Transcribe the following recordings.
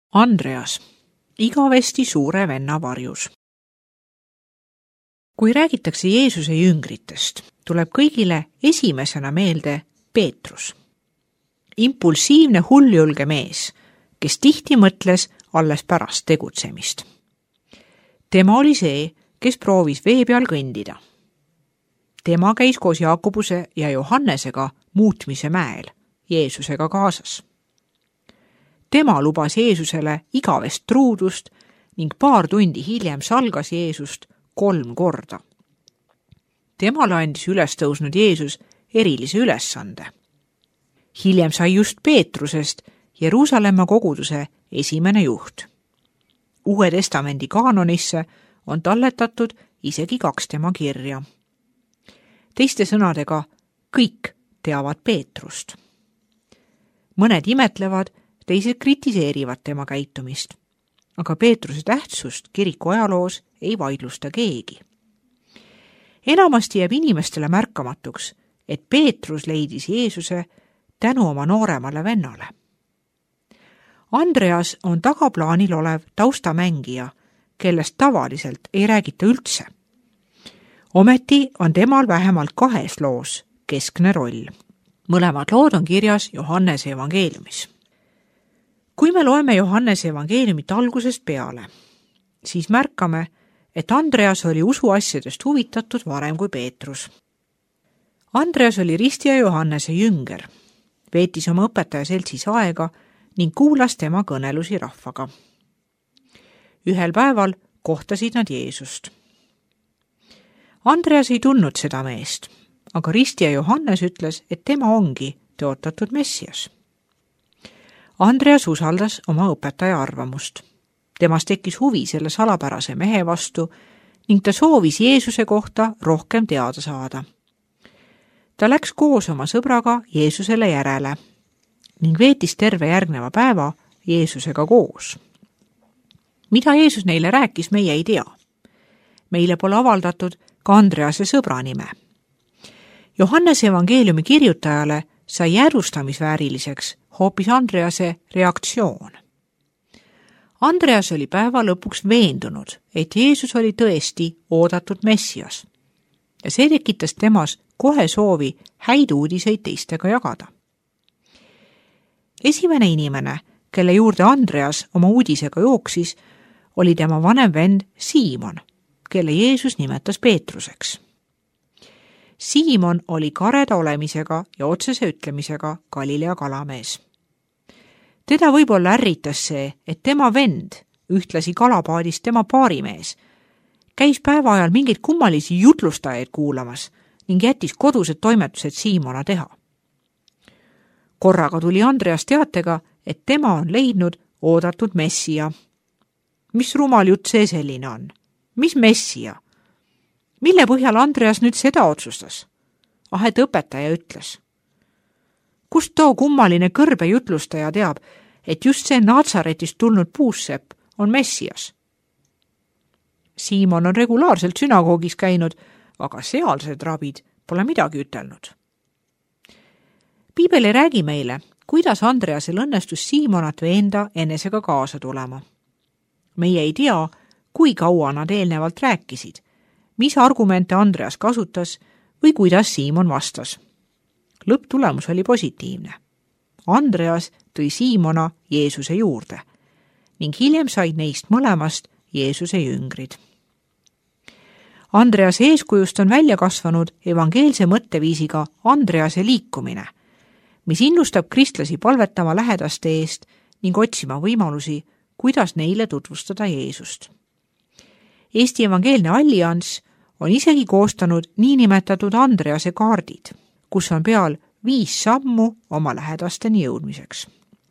Andreas, igavesti suure venna varjus. Kui räägitakse Jeesuse jüngritest, tuleb kõigile esimesena meelde Peetrus. Impulsiivne hulljulge mees, kes tihti mõtles alles pärast tegutsemist. Tema oli see, kes proovis vee peal kõndida. Tema käis koos Jaakobuse ja Johannesega muutmise mäel, Jeesusega kaasas. Tema lubas Jeesusele igavest truudust ning paar tundi hiljem salgas Jeesust 3 korda. Temale andis üles tõusnud Jeesus erilise ülesande. Hiljem sai just Peetrusest Jeruusalemma koguduse esimene juht. Uue testamendi kaanonisse on talletatud isegi 2 tema kirja. Teiste sõnadega, kõik teavad Peetrust. Mõned imetlevad, teised kritiseerivad tema käitumist, aga Peetruse tähtsust kiriku ajaloos ei vaidlusta keegi. Enamasti jääb inimestele märkamatuks, et Peetrus leidis Jeesuse tänu oma nooremale vennale. Andreas on tagaplaanil olev taustamängija, kellest tavaliselt ei räägita üldse. Ometi on temal vähemalt 2 loos keskne roll. Mõlemad lood on kirjas Johannese evangeeliumis. Kui me loeme Johannese evangeeliumit algusest peale, siis märkame, et Andreas oli usuasjadest huvitatud varem kui Peetrus. Andreas oli ristija Johannese jünger, veetis oma õpetaja seltsis aega ning kuulas tema kõnelusi rahvaga. Ühel päeval kohtasid nad Jeesust. Andreas ei tundnud seda meest, aga ristija Johannes ütles, et tema ongi tõotatud Messias. Andreas usaldas oma õpetaja arvamust. Temast tekkis huvi selle salapärase mehe vastu ning ta soovis Jeesuse kohta rohkem teada saada. Ta läks koos oma sõbraga Jeesusele järele ning veetis terve järgneva päeva Jeesusega koos. Mida Jeesus neile rääkis, meie ei tea. Meile pole avaldatud ka Andrease sõbra nime. Johannese evangeeliumi kirjutajale sai jäädvustamisvääriliseks hoopis Andrease reaktsioon. Andreas oli päeva lõpuks veendunud, et Jeesus oli tõesti oodatud Messias ja see tekitas temas kohe soovi häid uudiseid teistega jagada. Esimene inimene, kelle juurde Andreas oma uudisega jooksis, oli tema vanem vend Siimon, kelle Jeesus nimetas Peetruseks. Siimon oli kareda olemisega ja otsese ütlemisega Galilea kalamees. Teda võib-olla ärritas see, et tema vend, ühtlasi kalapaadis tema paarimees, käis päeva ajal mingeid kummalisi jutlustajaid kuulamas ning jättis kodused toimetused Siimona teha. Korraga tuli Andreas teatega, et tema on leidnud oodatud Messia. Mis rumal jutt see selline on? Mis Messia? Mille põhjal Andreas nüüd seda otsustas? Et õpetaja ütles. Kust too kummaline kõrbe jutlustaja teab, et just see Natsaretist tulnud puussepp on Messias? Siimon on regulaarselt sünagoogis käinud, aga sealsed rabid pole midagi ütelnud. Piibel ei räägi meile, kuidas Andreasel õnnestus Siimonat veenda enesega kaasa tulema. Meie ei tea, kui kaua nad eelnevalt rääkisid, mis argumente Andreas kasutas või kuidas Siimon vastas. Lõpptulemus oli positiivne. Andreas tõi Siimona Jeesuse juurde ning hiljem said neist mõlemast Jeesuse jüngrid. Andrease eeskujust on välja kasvanud evangeelse mõtteviisiga Andrease liikumine, mis innustab kristlasi palvetama lähedaste eest ning otsima võimalusi, kuidas neile tutvustada Jeesust. Eesti Evangeelne Allianss on isegi koostanud niinimetatud Andrease kaardid, kus on peal 5 sammu oma lähedasteni jõudmiseks.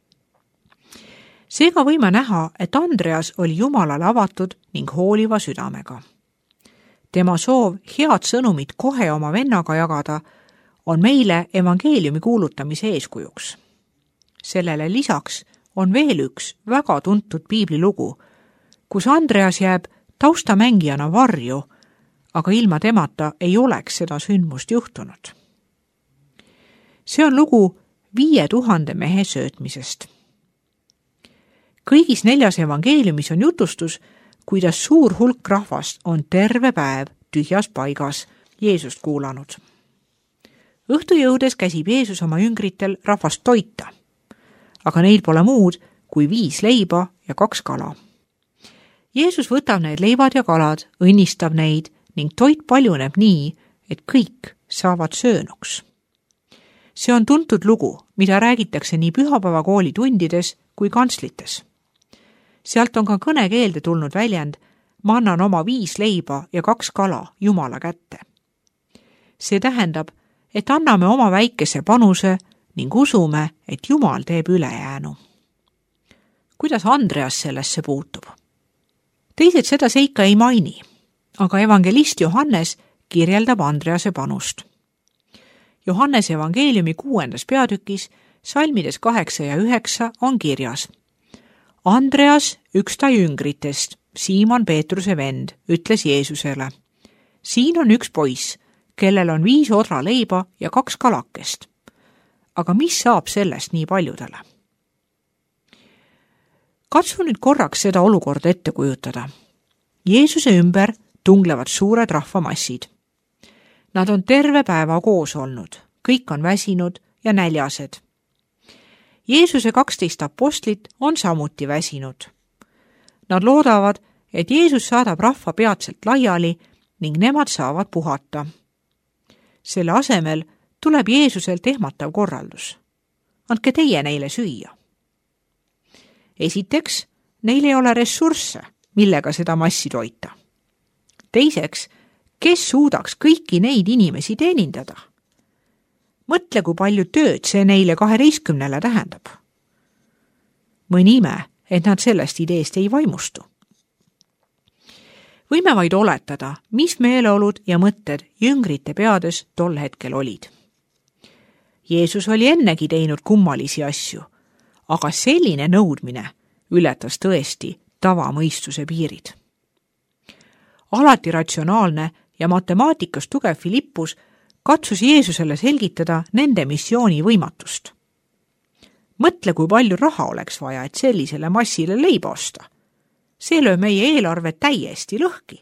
Seega võime näha, et Andreas oli Jumalale avatud ning hooliva südamega. Tema soov head sõnumit kohe oma vennaga jagada on meile evangeeliumi kuulutamise eeskujuks. Sellele lisaks on veel üks väga tuntud piiblilugu, kus Andreas jääb taustamängijana varju, aga ilma temata ei oleks seda sündmust juhtunud. See on lugu 5000 mehe söötmisest. kõigis 4 evangeeliumis on jutustus, kuidas suur hulk rahvast on terve päev tühjas paigas Jeesust kuulanud. Õhtu jõudes käsib Jeesus oma jüngritel rahvast toita, aga neil pole muud kui 5 leiba ja 2 kala. Jeesus võtab need leivad ja kalad, õnnistab neid ning toit paljuneb nii, et kõik saavad söönuks. See on tuntud lugu, mida räägitakse nii pühapäevakooli tundides kui kantslites. Sealt on ka kõnekeelde tulnud väljend, ma annan oma 5 leiba ja 2 kala Jumala kätte. See tähendab, et anname oma väikese panuse ning usume, et Jumal teeb ülejäänu. Kuidas Andreas sellesse puutub? Teised seda seika ei maini, aga evangelist Johannes kirjeldab Andrease panust. Johannese evangeeliumi 6. peatükis, salmides 8 ja 9 on kirjas. Andreas, üks ta jüngritest, Siimon Peetruse vend, ütles Jeesusele. Siin on üks poiss, kellel on 5 odra leiba ja 2 kalakest. Aga mis saab sellest nii paljudele? Katsu nüüd korraks seda olukorda ette kujutada. Jeesuse ümber tunglevad suured rahvamassid. Nad on terve päeva koos olnud, kõik on väsinud ja näljased. Jeesuse 12 apostlit on samuti väsinud. Nad loodavad, et Jeesus saadab rahva peatselt laiali ning nemad saavad puhata. Selle asemel tuleb Jeesuselt ehmatav korraldus. Andke teie neile süüa. Esiteks, neil ei ole ressursse, millega seda massi toita. Teiseks, kes suudaks kõiki neid inimesi teenindada? Mõtle, kui palju tööd see neile 12 tähendab. Mõni ime, et nad sellest ideest ei vaimustu. Võime vaid oletada, mis meeleolud ja mõtted jüngrite peades tol hetkel olid. Jeesus oli ennegi teinud kummalisi asju, aga selline nõudmine ületas tõesti tavamõistuse piirid. Alati ratsionaalne ja matemaatikas tugev Filippus katsus Jeesusele selgitada nende missiooni võimatust. Mõtle, kui palju raha oleks vaja, et sellisele massile leiba osta. See lööb meie eelarve täiesti lõhki.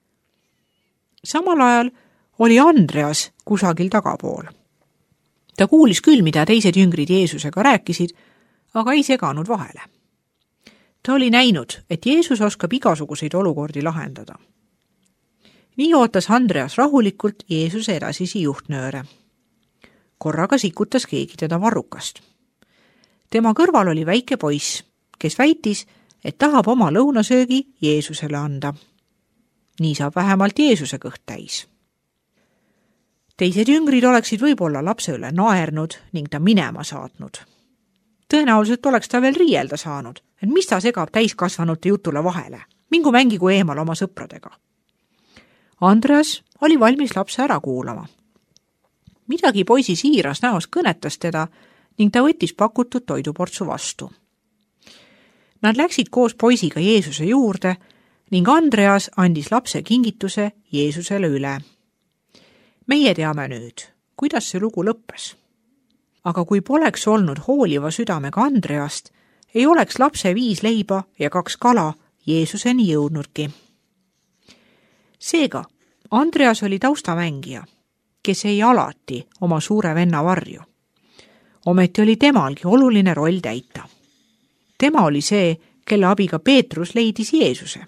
Samal ajal oli Andreas kusagil tagapool. Ta kuulis küll, mida teised jüngrid Jeesusega rääkisid, aga ei seganud vahele. Ta oli näinud, et Jeesus oskab igasuguseid olukordi lahendada. Nii ootas Andreas rahulikult Jeesuse edasisi juhtnööre. Korraga sikutas keegi teda varrukast. Tema kõrval oli väike poiss, kes väitis, et tahab oma lõunasöögi Jeesusele anda. Nii saab vähemalt Jeesuse kõht täis. Teised jüngrid oleksid võib-olla lapse üle naernud ning ta minema saatnud. Tõenäoliselt oleks ta veel riielda saanud, et mis ta segab täiskasvanute jutule vahele. Mingu mängigu eemal oma sõpradega. Andreas oli valmis lapse ära kuulama. Midagi poisi siiras näos kõnetas teda ning ta võttis pakutud toiduportsu vastu. Nad läksid koos poisiga Jeesuse juurde ning Andreas andis lapse kingituse Jeesusele üle. Meie teame nüüd, kuidas see lugu lõppes. Aga kui poleks olnud hooliva südamega Andreast, ei oleks lapse 5 leiba ja 2 kala Jeesuseni jõudnudki. Seega, Andreas oli taustamängija, kes ei alati oma suure venna varju. Ometi oli temalgi oluline roll täita. Tema oli see, kelle abiga Peetrus leidis Jeesuse.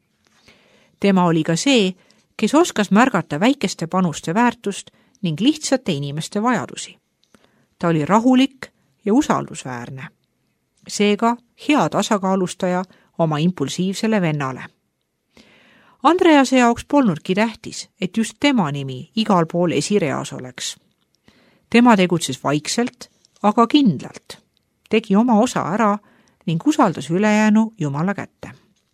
Tema oli ka see, kes oskas märgata väikeste panuste väärtust ning lihtsate inimeste vajadusi. Ta oli rahulik ja usaldusväärne. Seega hea tasakaalustaja oma impulsiivsele vennale. Andrease jaoks polnudki tähtis, et just tema nimi igal pool esireas oleks. Tema tegutses vaikselt, aga kindlalt, tegi oma osa ära ning usaldas ülejäänu Jumala kätte.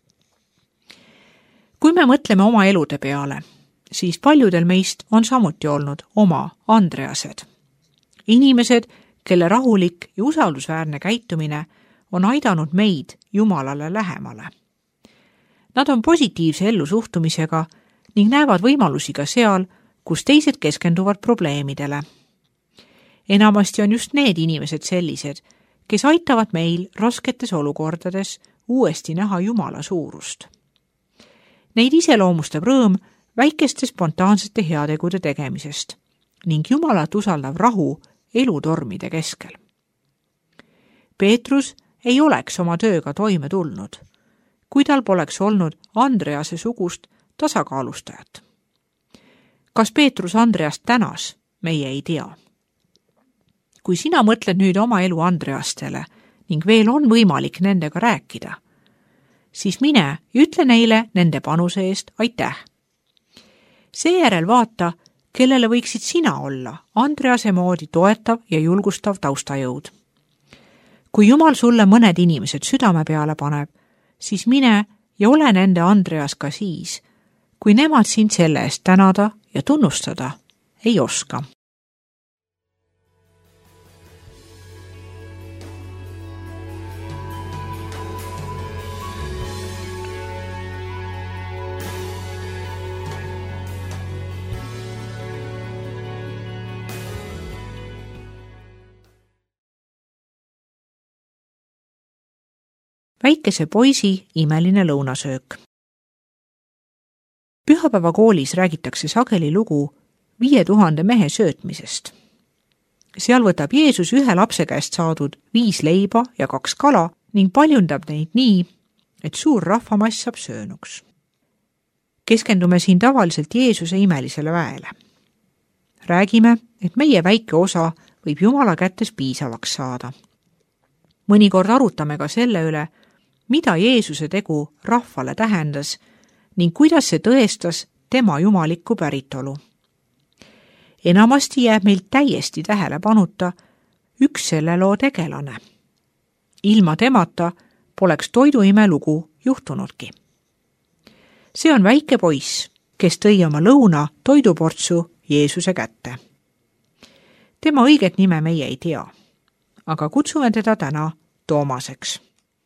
Kui me mõtleme oma elude peale, siis paljudel meist on samuti olnud oma Andreased. Inimesed, kelle rahulik ja usaldusväärne käitumine on aidanud meid Jumalale lähemale. Nad on positiivse ellusuhtumisega ning näevad võimalusi ka seal, kus teised keskenduvad probleemidele. Enamasti on just need inimesed sellised, kes aitavad meil rasketes olukordades uuesti näha Jumala suurust. Neid iseloomustab rõõm väikeste spontaansete heategude tegemisest ning Jumalat usaldav rahu elutormide keskel. Peetrus ei oleks oma tööga toime tulnud, kui tal poleks olnud Andrease sugust tasakaalustajat. Kas Peetrus Andreast tänas, meie ei tea. Kui sina mõtled nüüd oma elu Andreastele ning veel on võimalik nendega rääkida, siis mine ja ütle neile nende panuse eest aitäh. Seejärel vaata, kellele võiksid sina olla Andrease moodi toetav ja julgustav taustajõud. Kui Jumal sulle mõned inimesed südame peale paneb, siis mine ja ole nende Andreas ka siis, kui nemad sind selle eest tänada ja tunnustada ei oska. Väikese poisi imeline lõunasöök. Pühapäevakoolis räägitakse sageli lugu 5000 mehe söötmisest. Seal võtab Jeesus ühe lapse käest saadud 5 leiba ja 2 kala ning paljundab neid nii, et suur rahvamass saab söönuks. Keskendume siin tavaliselt Jeesuse imelisele väele. Räägime, et meie väike osa võib Jumala kätes piisavaks saada. Mõnikord arutame ka selle üle, mida Jeesuse tegu rahvale tähendas ning kuidas see tõestas tema jumalikku päritolu. Enamasti jääb meilt täiesti tähelepanuta üks selle loo tegelane. Ilma temata poleks toiduime lugu juhtunudki. See on väike poiss, kes tõi oma lõuna toiduportsu Jeesuse kätte. Tema õiget nime meie ei tea, aga kutsume teda täna Toomaseks.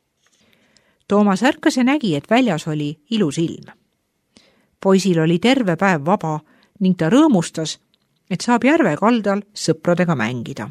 Toomas ärkas ja nägi, et väljas oli ilus ilm. Poisil oli terve päev vaba ning ta rõõmustas, et saab järve kaldal sõpradega mängida.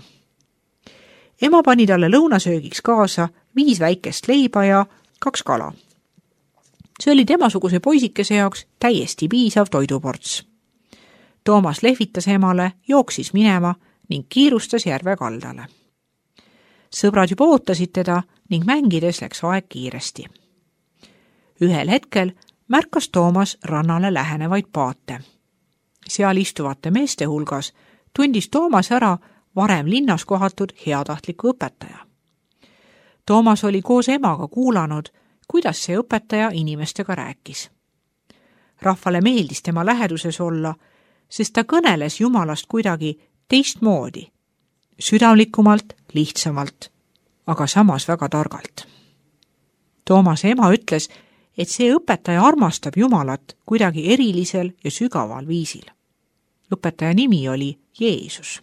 Ema pani talle lõunasöögiks kaasa 5 väikest leiba ja 2 kala. See oli temasuguse poisikese jaoks täiesti piisav toiduports. Toomas lehvitas emale, jooksis minema ning kiirustas järve kaldale. Sõbrad juba ootasid teda ning mängides läks aeg kiiresti. Ühel hetkel märkas Toomas rannale lähenevaid paate. Seal istuvate meeste hulgas tundis Toomas ära varem linnas kohatud heatahtliku õpetaja. Toomas oli koos emaga kuulanud, kuidas see õpetaja inimestega rääkis. Rahvale meeldis tema läheduses olla, sest ta kõneles Jumalast kuidagi teistmoodi, südamlikumalt, lihtsamalt, aga samas väga targalt. Toomase ema ütles, et see õpetaja armastab Jumalat kuidagi erilisel ja sügaval viisil. Õpetaja nimi oli Jeesus.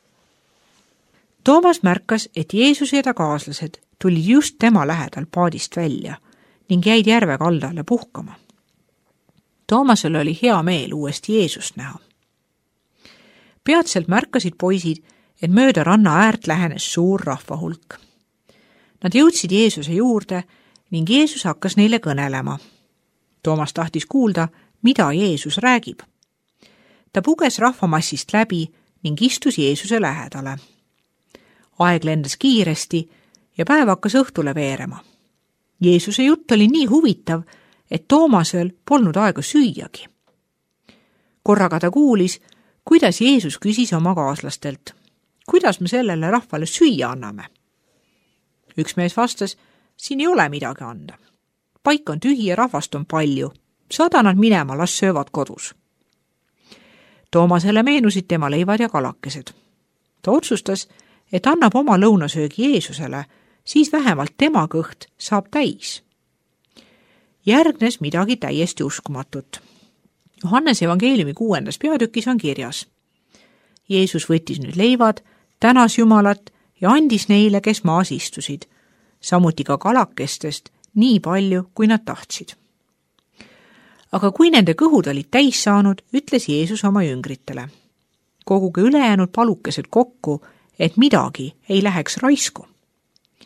Toomas märkas, et Jeesus ja ta kaaslased tulid just tema lähedal paadist välja ning jäid järve kaldale puhkama. Toomasel oli hea meel uuesti Jeesust näha. Peatselt märkasid poisid, et mööda ranna äärt lähenes suur rahvahulk. Nad jõudsid Jeesuse juurde ning Jeesus hakkas neile kõnelema. Toomas tahtis kuulda, mida Jeesus räägib. Ta puges rahvamassist läbi ning istus Jeesuse lähedale. Aeg lendas kiiresti ja päev hakkas õhtule veerema. Jeesuse jutt oli nii huvitav, et Toomasel polnud aega süüagi. Korraga ta kuulis, kuidas Jeesus küsis oma kaaslastelt, kuidas me sellele rahvale süüa anname. Üks mees vastas, siin ei ole midagi anda. Paik on tühi ja rahvast on palju. Saada nad minema, las söövad kodus. Toomasele meenusid tema leivad ja kalakesed. Ta otsustas, et annab oma lõunasöögi Jeesusele, siis vähemalt tema kõht saab täis. Järgnes midagi täiesti uskumatut. Johannese evangeeliumi 6. peatükis on kirjas. Jeesus võttis nüüd leivad, tänas Jumalat ja andis neile, kes maas istusid, samuti ka kalakestest nii palju, kui nad tahtsid. Aga kui nende kõhud olid täis saanud, ütles Jeesus oma jüngritele. Koguge ülejäänud palukesed kokku, et midagi ei läheks raisku.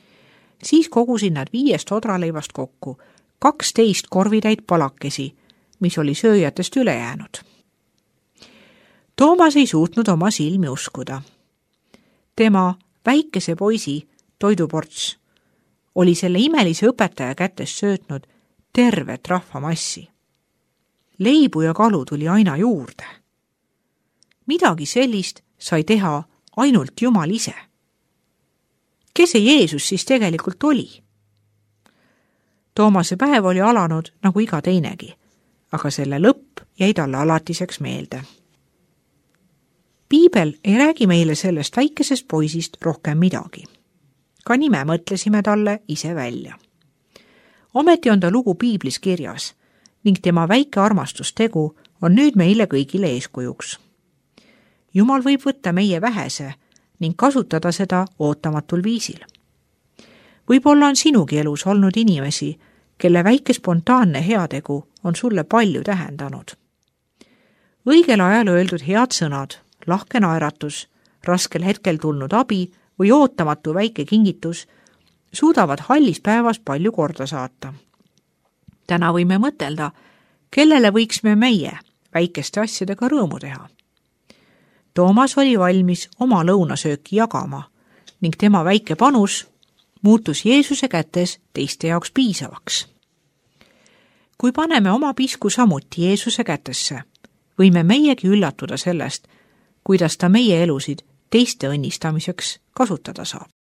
Siis kogusid nad 5 odraleivast kokku 12 korvitäit palakesi, mis oli sööjatest üle jäänud. Toomas ei suutnud oma silmi uskuda. Tema väikese poisi toiduports oli selle imelise õpetaja kätest söötnud tervet rahvamassi. Leibu ja kalu tuli aina juurde. Midagi sellist sai teha ainult Jumal ise. Kes see Jeesus siis tegelikult oli? Toomase päev oli alanud nagu iga teinegi, aga selle lõpp jäi talle alatiseks meelde. Piibel ei räägi meile sellest väikesest poisist rohkem midagi. Ka nime mõtlesime talle ise välja. Ometi on ta lugu piiblis kirjas ning tema väike armastustegu on nüüd meile kõigile eeskujuks. Jumal võib võtta meie vähese ning kasutada seda ootamatul viisil. Võib-olla on sinugi elus olnud inimesi, kelle väike spontaanne heategu on sulle palju tähendanud. Õigel ajal öeldud head sõnad, lahke naeratus, raskel hetkel tulnud abi või ootamatu väike kingitus suudavad hallis päevas palju korda saata. Täna võime mõtelda, kellele võiksime meie väikeste asjadega rõõmu teha. Toomas oli valmis oma lõunasööki jagama ning tema väike panus muutus Jeesuse kätes teiste jaoks piisavaks. Kui paneme oma pisku samuti Jeesuse kätesse, võime meiegi üllatuda sellest, kuidas ta meie elusid teiste õnnistamiseks kasutada saab.